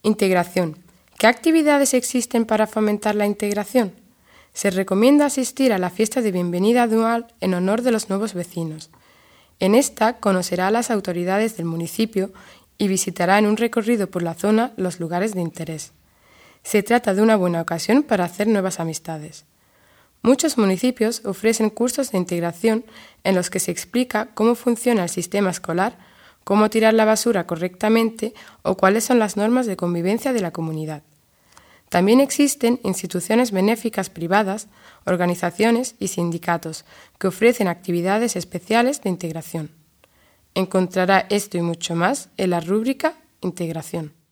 Integración. ¿Qué actividades existen para fomentar la integración? Se recomienda asistir a la fiesta de bienvenida anual en honor de los nuevos vecinos. En esta conocerá a las autoridades del municipio y visitará en un recorrido por la zona los lugares de interés. Se trata de una buena ocasión para hacer nuevas amistades. Muchos municipios ofrecen cursos de integración en los que se explica cómo funciona el sistema escolar, cómo tirar la basura correctamente o cuáles son las normas de convivencia de la comunidad. También existen instituciones benéficas privadas, organizaciones y sindicatos que ofrecen actividades especiales de integración. Encontrará esto y mucho más en la rúbrica Integración.